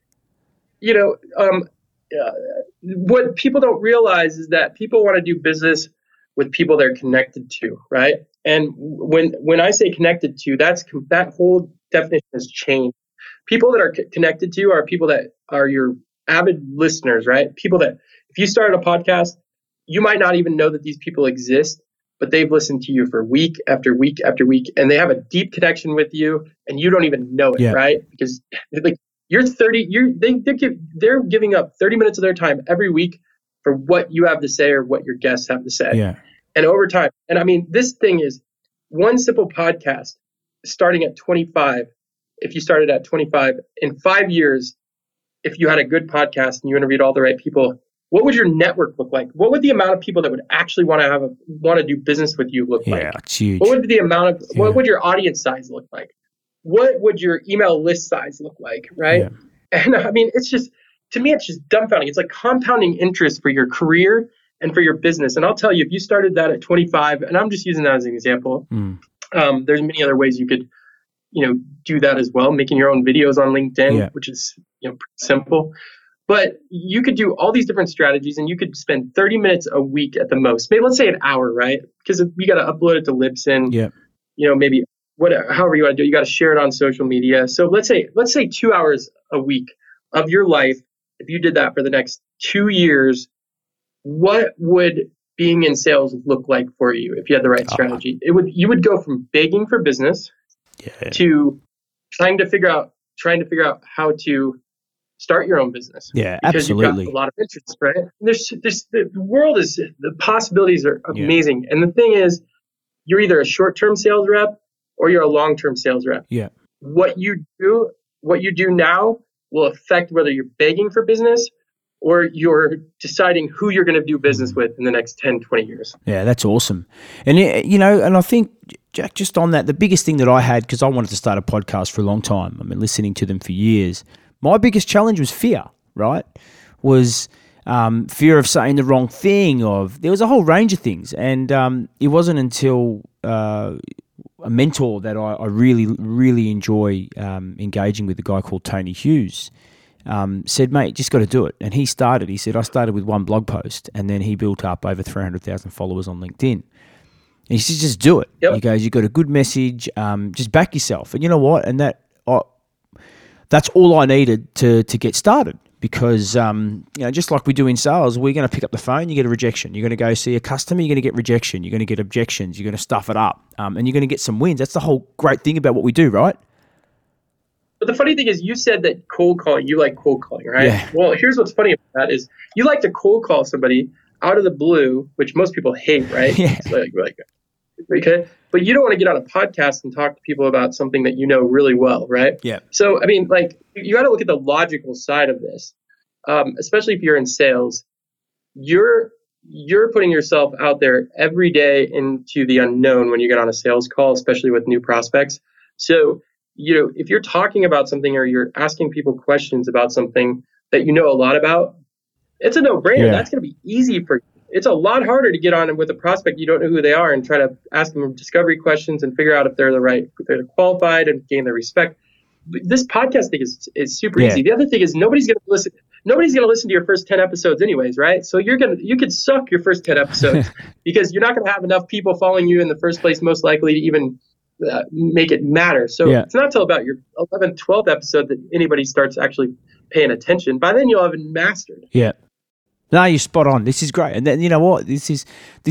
what people don't realize is that people want to do business with people they're connected to, right? And when I say connected to, that whole definition has changed. People that are connected to are people that are your avid listeners, right? People that if you started a podcast, you might not even know that these people exist, but they've listened to you for week after week after week, and they have a deep connection with you, and you don't even know it, right? Because like they're giving up 30 minutes of their time every week for what you have to say or what your guests have to say. Yeah. And over time, and I mean, this thing is one simple podcast starting at 25. If you started at 25 in 5 years, if you had a good podcast and you interviewed all the right people, what would your network look like? What would the amount of people that would actually want to do business with you look like? Yeah, it's huge. What would your audience size look like? What would your email list size look like? Right. Yeah. And I mean, to me, it's just dumbfounding. It's like compounding interest for your career and for your business. And I'll tell you, if you started that at 25, and I'm just using that as an example, there's many other ways you could, do that as well. Making your own videos on LinkedIn, which is, pretty simple. But you could do all these different strategies, and you could spend 30 minutes a week at the most. Maybe let's say an hour, right? Because you got to upload it to Libsyn. Yeah. Maybe however you want to do it, you got to share it on social media. So let's say 2 hours a week of your life. If you did that for the next 2 years, what would being in sales look like for you if you had the right strategy? You would go from begging for business to trying to figure out how to start your own business. Yeah, because absolutely. You've got a lot of interest, right? The world the possibilities are amazing. Yeah. And the thing is, you're either a short-term sales rep or you're a long-term sales rep. Yeah. What you do now will affect whether you're begging for business or you're deciding who you're going to do business with in the next 10, 20 years. Yeah, that's awesome. And, and I think, Jack, just on that, the biggest thing that I had, because I wanted to start a podcast for a long time, I've been listening to them for years, my biggest challenge was fear, right? Was fear of saying the wrong thing, there was a whole range of things. And it wasn't until a mentor that I really, really enjoy engaging with, a guy called Tony Hughes, said, mate, just got to do it. And he said, I started with one blog post, and then he built up over 300,000 followers on LinkedIn. And he said, just do it. Yep. He goes, you got a good message, just back yourself. And you know what? And that's all I needed to get started, because just like we do in sales, we're going to pick up the phone, you get a rejection. You're going to go see a customer, you're going to get rejection. You're going to get objections. You're going to stuff it up, and you're going to get some wins. That's the whole great thing about what we do, right? But the funny thing is, you said that cold calling, you like cold calling, right? Yeah. Well, here's what's funny about that is you like to cold call somebody out of the blue, which most people hate, right? Yeah. Okay. But you don't want to get on a podcast and talk to people about something that you know really well, right? Yeah. So, I mean, you got to look at the logical side of this, especially if you're in sales. You're putting yourself out there every day into the unknown when you get on a sales call, especially with new prospects. So, if you're talking about something or you're asking people questions about something that you know a lot about, it's a no-brainer. Yeah. That's going to be easy for you. It's a lot harder to get on with a prospect you don't know who they are and try to ask them discovery questions and figure out if they're they're qualified and gain their respect. This podcast thing is super easy. The other thing is nobody's going to listen to your first 10 episodes anyways, right? So you could suck your first 10 episodes because you're not going to have enough people following you in the first place, most likely, to even make it matter. So It's not until about your 11th, 12th episode that anybody starts actually paying attention. By then you'll have it mastered. Yeah. No, you're spot on. This is great. And then, you know what? This is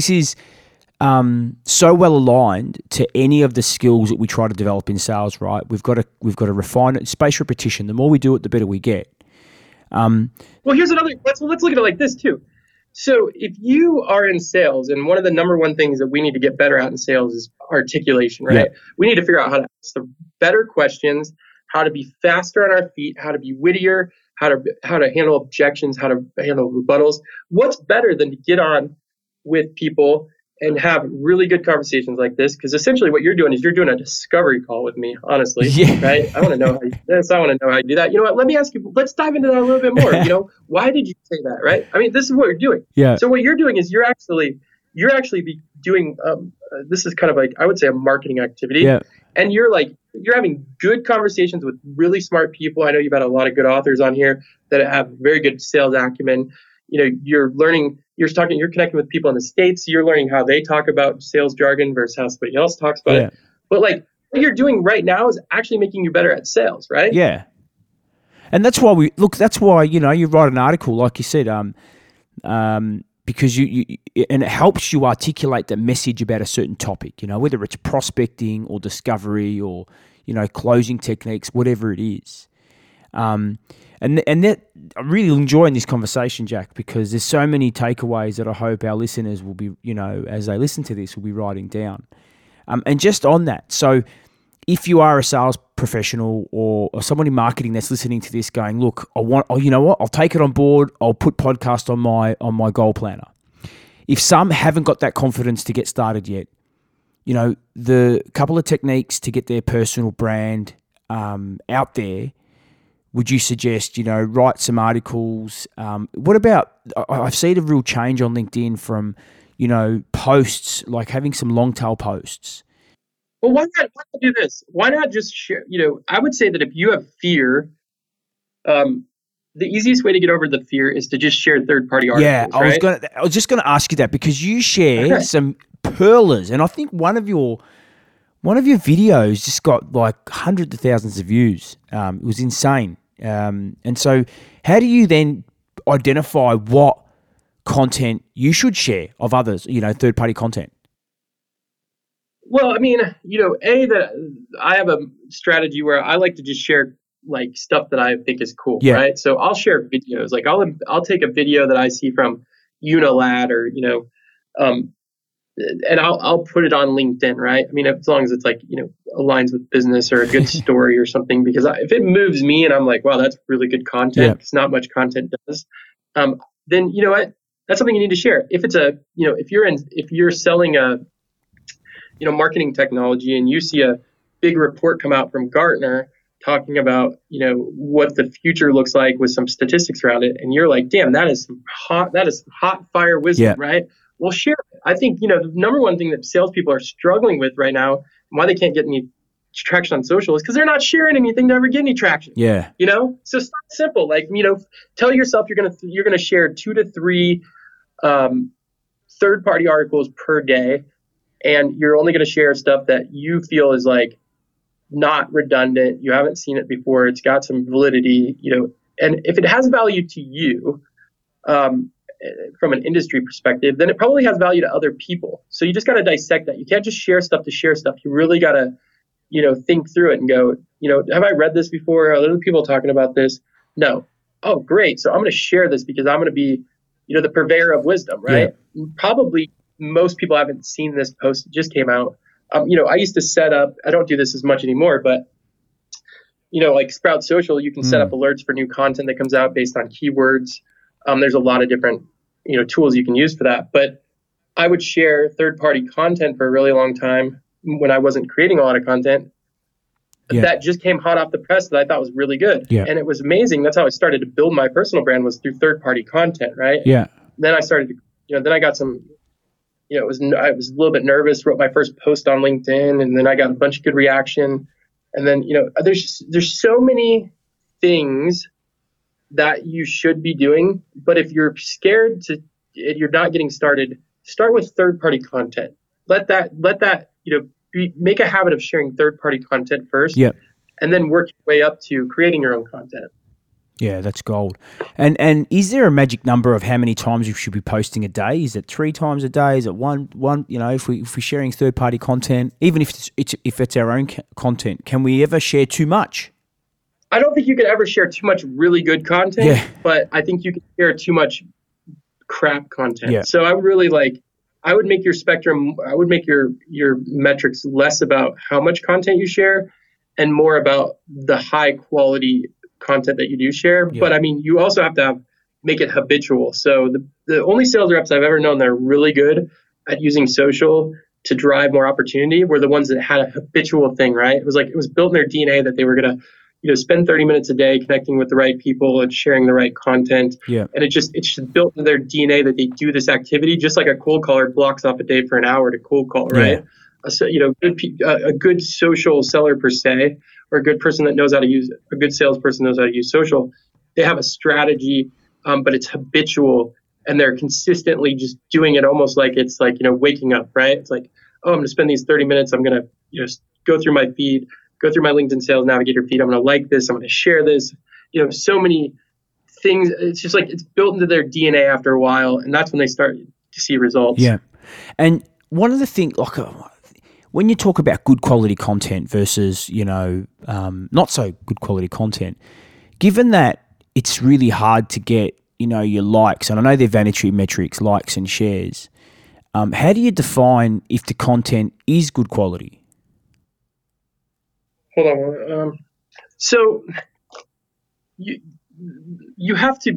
so well aligned to any of the skills that we try to develop in sales, right? We've got to refine it. Spaced repetition. The more we do it, the better we get. Well, here's another. Let's look at it like this too. So if you are in sales, and one of the number one things that we need to get better at in sales is articulation, right? Yeah. We need to figure out how to ask the better questions, how to be faster on our feet, how to be wittier, how to handle objections, how to handle rebuttals. What's better than to get on with people and have really good conversations like this? Because essentially what you're doing is you're doing a discovery call with me, honestly, right? I want to know how you do this. I want to know how you do that. You know what? Let me ask you, let's dive into that a little bit more. Why did you say that, right? I mean, this is what you're doing. Yeah. So what you're doing is you're actually doing, this is kind of like, I would say, a marketing activity. Yeah. and you're having good conversations with really smart people. I know you've had a lot of good authors on here that have very good sales acumen. You're learning, you're connecting with people in the States. You're learning how they talk about sales jargon versus how somebody else talks about it. But like what you're doing right now is actually making you better at sales, right? Yeah. And that's why you write an article, like you said, because you and it helps you articulate the message about a certain topic, whether it's prospecting or discovery or, closing techniques, whatever it is. And that I'm really enjoying this conversation, Jack, because there's so many takeaways that I hope our listeners will be, as they listen to this, will be writing down. And just on that, so if you are a sales professional or someone in marketing that's listening to this going, look, you know what, I'll take it on board. I'll put podcast on my goal planner. If some haven't got that confidence to get started yet, the couple of techniques to get their personal brand out there, would you suggest, write some articles? What about, I've seen a real change on LinkedIn from, posts, like having some long tail posts. Well, why not do this? Why not just share? I would say that if you have fear, the easiest way to get over the fear is to just share third-party articles. Yeah, I was just going to ask you that because you share some pearlers, and I think one of your videos just got like hundreds of thousands of views. It was insane. And so, how do you then identify what content you should share of others? Third-party content. Well, I mean, that I have a strategy where I like to just share like stuff that I think is cool, right? So I'll share videos. Like I'll take a video that I see from Unilad or and I'll put it on LinkedIn, right? I mean, as long as it's like aligns with business or a good story or something. Because if it moves me and I'm like, wow, that's really good content. Because not much content does. Then you know what? That's something you need to share. If it's if you're selling a marketing technology and you see a big report come out from Gartner talking about, what the future looks like with some statistics around it. And you're like, damn, that is hot fire wisdom, right? Well, share it. I think, the number one thing that salespeople are struggling with right now and why they can't get any traction on social is because they're not sharing anything to ever get any traction. Yeah. So start simple. Like, tell yourself you're going to share 2 to 3 third-party articles per day. And you're only going to share stuff that you feel is like not redundant. You haven't seen it before. It's got some validity, and if it has value to you, from an industry perspective, then it probably has value to other people. So you just got to dissect that. You can't just share stuff to share stuff. You really got to, think through it and go, have I read this before? Are other people talking about this? No. Oh, great. So I'm going to share this because I'm going to be, the purveyor of wisdom, right? Yeah. Probably most people haven't seen this post. It just came out. I used to set up, I don't do this as much anymore, but, like Sprout Social, you can set up alerts for new content that comes out based on keywords. There's a lot of different, tools you can use for that. But I would share third-party content for a really long time when I wasn't creating a lot of content. That just came hot off the press that I thought was really good. Yeah. And it was amazing. That's how I started to build my personal brand, was through third-party content, right? Yeah. Then I started to, then I got some, I was a little bit nervous, wrote my first post on LinkedIn, and then I got a bunch of good reaction. And then, there's so many things that you should be doing, but if you're scared you're not getting started, start with third-party content. Let that, make a habit of sharing third-party content first, and then work your way up to creating your own content. Yeah, that's gold. And is there a magic number of how many times you should be posting a day? Is it 3 times a day? Is it one? If we're sharing third-party content, even if it's our own content, can we ever share too much? I don't think you could ever share too much really good content, but I think you can share too much crap content. Yeah. So I would make your spectrum, I would make your metrics less about how much content you share and more about the high quality content that you do share. Yeah. But I mean, you also have to make it habitual. So the only sales reps I've ever known that are really good at using social to drive more opportunity were the ones that had a habitual thing, right? It was built in their DNA that they were going to, spend 30 minutes a day connecting with the right people and sharing the right content. Yeah. And it's just built into their DNA that they do this activity, just like a cold caller blocks off a day for an hour to cold call, right? a good social seller per se, or a good person that knows how to use it, a good salesperson knows how to use social. They have a strategy, but it's habitual, and they're consistently just doing it almost like it's like, waking up, right? It's like, oh, I'm going to spend these 30 minutes. I'm going to, go through my feed, go through my LinkedIn Sales Navigator feed. I'm going to like this. I'm going to share this. So many things. It's just like it's built into their DNA after a while, and that's when they start to see results. Yeah. And one of the things, like when you talk about good quality content versus, not so good quality content, given that it's really hard to get, your likes, and I know they're vanity metrics, likes and shares, how do you define if the content is good quality? Hold on. So you have to,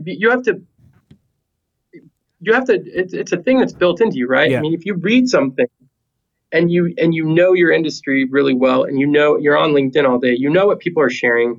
it's a thing that's built into you, right? Yeah. I mean, if you read something and you know your industry really well, and you're on LinkedIn all day, what people are sharing,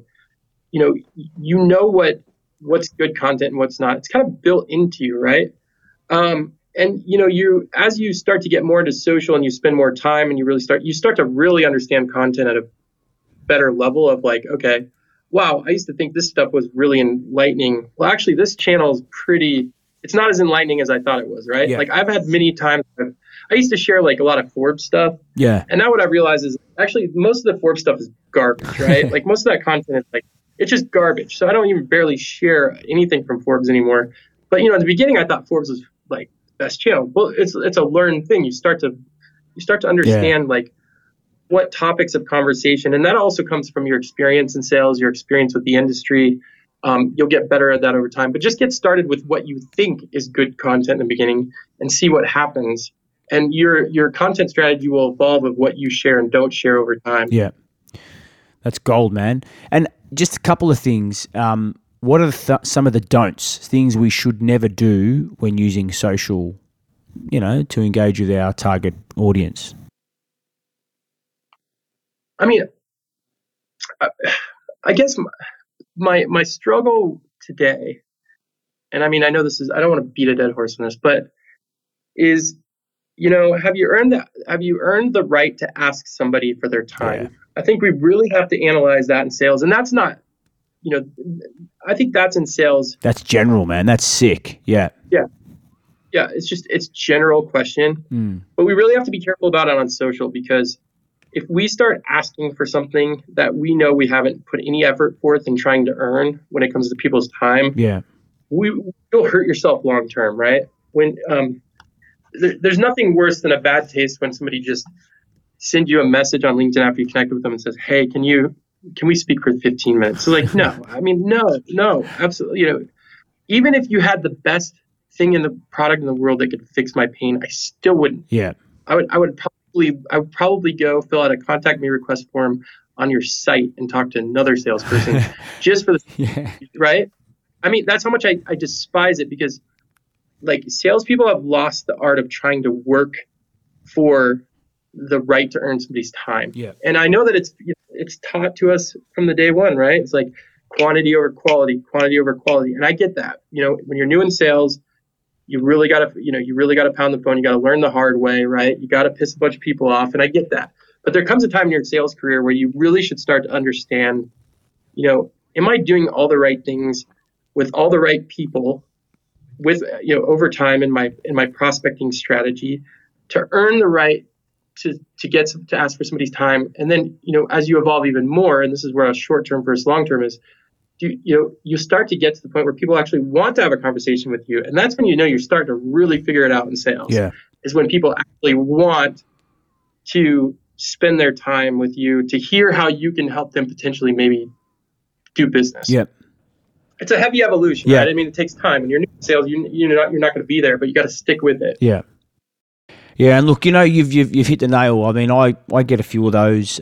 what's good content and what's not. It's kind of built into you, right? And as you start to get more into social and you spend more time and you start to really understand content at a better level of like, okay, wow, I used to think this stuff was really enlightening. Well, actually, this channel is it's not as enlightening as I thought it was, right? Yeah. Like I've had many times, I used to share like a lot of Forbes stuff. Yeah. And now what I realize is actually most of the Forbes stuff is garbage, right? Like most of that content is like, it's just garbage. So I don't even barely share anything from Forbes anymore. But, at the beginning, I thought Forbes was like the best channel. Well, it's a learned thing. You start to understand like what topics of conversation, and that also comes from your experience in sales, your experience with the industry. You'll get better at that over time, but just get started with what you think is good content in the beginning and see what happens. And your content strategy will evolve of what you share and don't share over time. Yeah. That's gold, man. And just a couple of things. What are some of the don'ts, things we should never do when using social, to engage with our target audience? I mean, I guess my struggle today, and I mean, I know I don't want to beat a dead horse on this, but is, have you earned the right to ask somebody for their time? Yeah. I think we really have to analyze that in sales, and that's not, I think that's in sales. That's general, man. That's sick. Yeah. Yeah. It's general question, but we really have to be careful about it on social, because if we start asking for something that we know we haven't put any effort forth in trying to earn when it comes to people's time, you'll hurt yourself long term, right? When there's nothing worse than a bad taste when somebody just sends you a message on LinkedIn after you connect with them and says, "Hey, can we speak for 15 minutes?" So like, no, I mean, no, absolutely. Even if you had the best thing in the product in the world that could fix my pain, I still wouldn't. Yeah. I would probably go fill out a contact me request form on your site and talk to another salesperson just for the right. I mean, that's how much I despise it, because like salespeople have lost the art of trying to work for the right to earn somebody's time. Yeah. And I know that it's taught to us from the day one, right? It's like quantity over quality, quantity over quality. And I get that. When you're new in sales, you really got to pound the phone. You got to learn the hard way, right? You got to piss a bunch of people off. And I get that. But there comes a time in your sales career where you really should start to understand, am I doing all the right things with all the right people with, over time in my prospecting strategy to earn the right to ask for somebody's time. And then, as you evolve even more, and this is where a short-term versus long-term is, you start to get to the point where people actually want to have a conversation with you. And that's when you're starting to really figure it out in sales. Yeah. Is when people actually want to spend their time with you to hear how you can help them potentially maybe do business. Yep. It's a heavy evolution, right? I mean, it takes time. When you're new in sales, you're not going to be there, but you got to stick with it. Yeah. Yeah, and look, you've hit the nail. I mean, I get a few of those.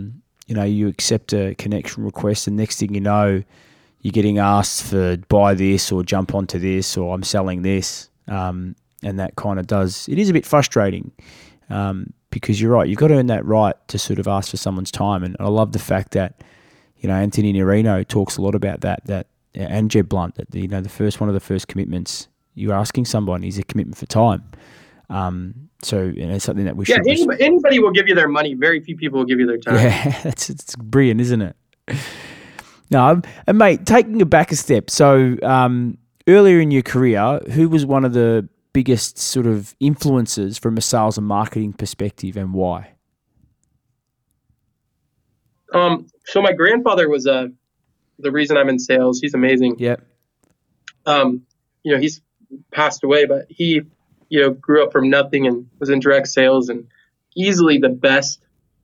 You accept a connection request, and next thing you know, you're getting asked for buy this or jump onto this or I'm selling this, and that kind of it is a bit frustrating, because you're right. You've got to earn that right to sort of ask for someone's time, and I love the fact that Anthony Nerino talks a lot about that and Jeb Blunt, that one of the first commitments you're asking someone is a commitment for time. So it's something that we Yeah, should. anybody will give you their money. Very few people will give you their time. Yeah, it's brilliant, isn't it? No, and mate, taking it back a step. So earlier in your career, who was one of the biggest sort of influences from a sales and marketing perspective, and why? So my grandfather was the reason I'm in sales. He's amazing. Yep. He's passed away, but he, grew up from nothing and was in direct sales, and easily the best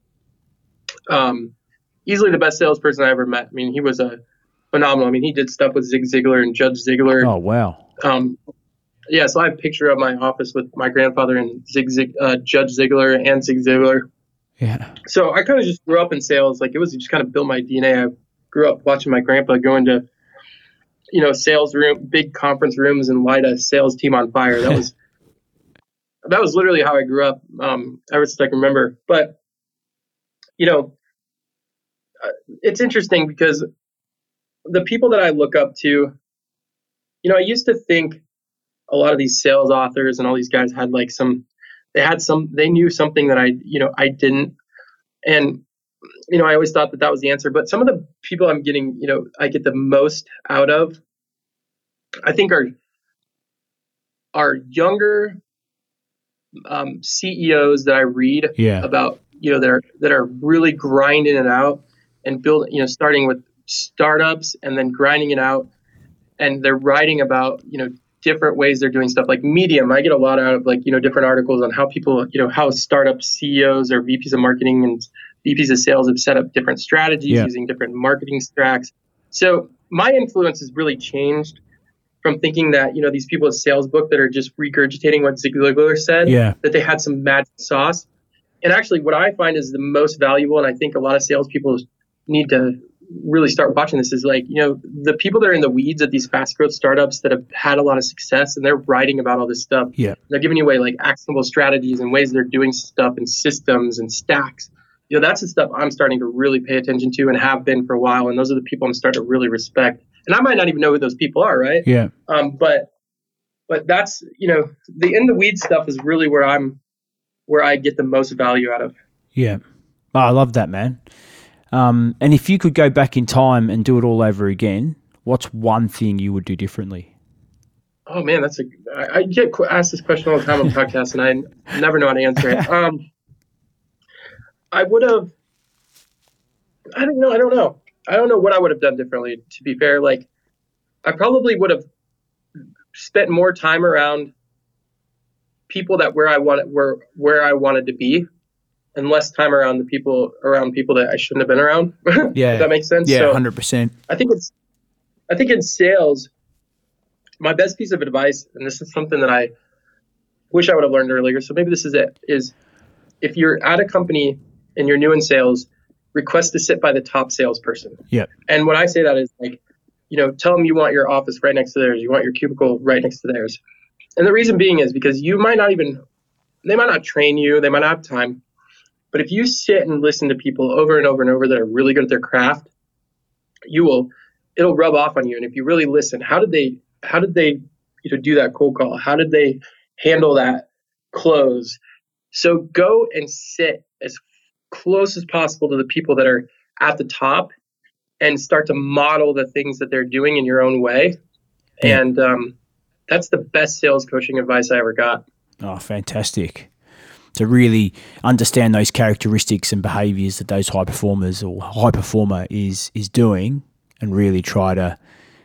salesperson I ever met. I mean, he was phenomenal. I mean, he did stuff with Zig Ziglar and Judge Ziglar. Oh, wow. Yeah, so I have a picture of my office with my grandfather and Judge Ziglar and Zig Ziglar. Yeah. So I kind of just grew up in sales. Like, it was just kind of built my DNA. I grew up watching my grandpa go into, sales room, big conference rooms, and light a sales team on fire. That was literally how I grew up, ever since I can remember. But, it's interesting because the people that I look up to, I used to think a lot of these sales authors and all these guys had they knew something that I didn't. And, I always thought that was the answer. But some of the people I'm getting, I get the most out of, I think are younger CEOs that I read about, that are really grinding it out and building, starting with startups and then grinding it out. And they're writing about, different ways they're doing stuff. Like Medium, I get a lot out of different articles on how people, how startup CEOs or VPs of marketing and VPs of sales have set up different strategies using different marketing stacks. So my influence has really changed from thinking that, these people at sales book that are just regurgitating what Zig Ziglar said, that they had some magic sauce. And actually what I find is the most valuable, and I think a lot of salespeople need to really start watching this, is the people that are in the weeds at these fast growth startups that have had a lot of success and they're writing about all this stuff. Yeah. They're giving you away actionable strategies and ways they're doing stuff and systems and stacks. That's the stuff I'm starting to really pay attention to and have been for a while. And those are the people I'm starting to really respect. And I might not even know who those people are, right? Yeah. But that's, the in the weeds stuff is really where I get the most value out of. Yeah. Oh, I love that, man. And if you could go back in time and do it all over again, what's one thing you would do differently? Oh man, I get asked this question all the time on podcasts, and I never know how to answer it. I would have, I don't know. I don't know what I would have done differently, to be fair. I probably would have spent more time around people that where I wanted to be, and less time around people that I shouldn't have been around. Yeah. Does that make sense? Yeah, so 100%. I think in sales, my best piece of advice, and this is something that I wish I would have learned earlier, so maybe this is it, is if you're at a company and you're new in sales, request to sit by the top salesperson. Yeah. And when I say that is tell them you want your office right next to theirs. You want your cubicle right next to theirs. And the reason being is because they might not train you. They might not have time. But if you sit and listen to people over and over and over that are really good at their craft, it'll rub off on you. And if you really listen, how did they do that cold call? How did they handle that close? So go and sit as close as possible to the people that are at the top and start to model the things that they're doing in your own way. Yeah. And that's the best sales coaching advice I ever got. Oh, fantastic. To really understand those characteristics and behaviors that those high performers or high performer is doing, and really try to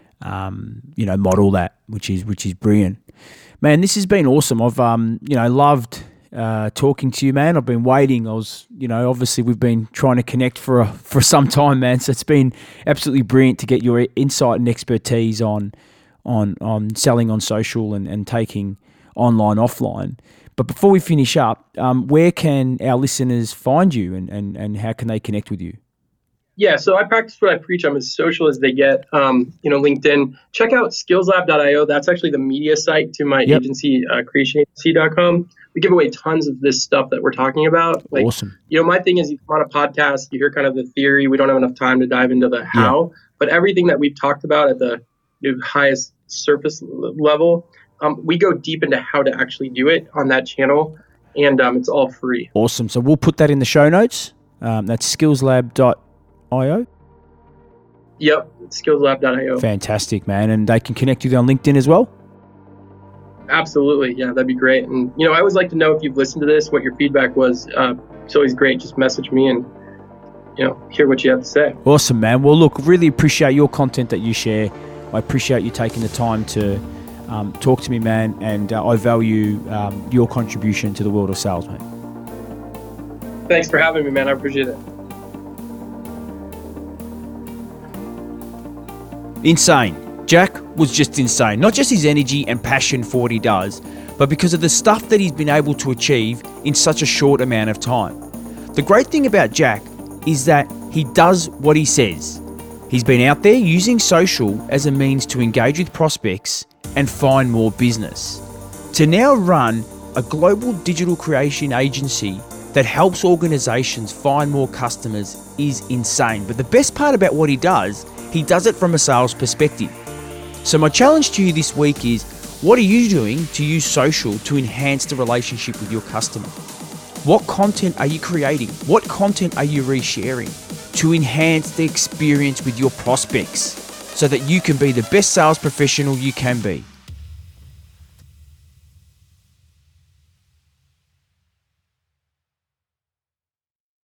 model that, which is brilliant. Man, this has been awesome. I've loved talking to you, man. I've been waiting. Obviously we've been trying to connect for some time, man. So it's been absolutely brilliant to get your insight and expertise on selling on social and taking online, offline. But before we finish up, where can our listeners find you and how can they connect with you? Yeah, so I practice what I preach. I'm as social as they get. LinkedIn. Check out skillslab.io. That's actually the media site to my agency, creationagency.com. We give away tons of this stuff that we're talking about. Awesome. My thing is, you come on a podcast, you hear kind of the theory. We don't have enough time to dive into the how, but everything that we've talked about at the highest surface level, we go deep into how to actually do it on that channel, and it's all free. Awesome. So we'll put that in the show notes. That's skillslab.io. Yep, skillslab.io. Fantastic, man. And they can connect with you on LinkedIn as well? Absolutely. Yeah, that'd be great. And, I always like to know if you've listened to this, what your feedback was. It's always great. Just message me and, hear what you have to say. Awesome, man. Well, look, really appreciate your content that you share. I appreciate you taking the time to talk to me, man. And I value your contribution to the world of sales, mate. Thanks for having me, man. I appreciate it. Insane. Jack was just insane. Not just his energy and passion for what he does, but because of the stuff that he's been able to achieve in such a short amount of time. The great thing about Jack is that he does what he says. He's been out there using social as a means to engage with prospects and find more business. To now run a global digital creation agency that helps organizations find more customers is insane. But the best part about what he does it from a sales perspective. So my challenge to you this week is, what are you doing to use social to enhance the relationship with your customer? What content are you creating? What content are you resharing to enhance the experience with your prospects so that you can be the best sales professional you can be?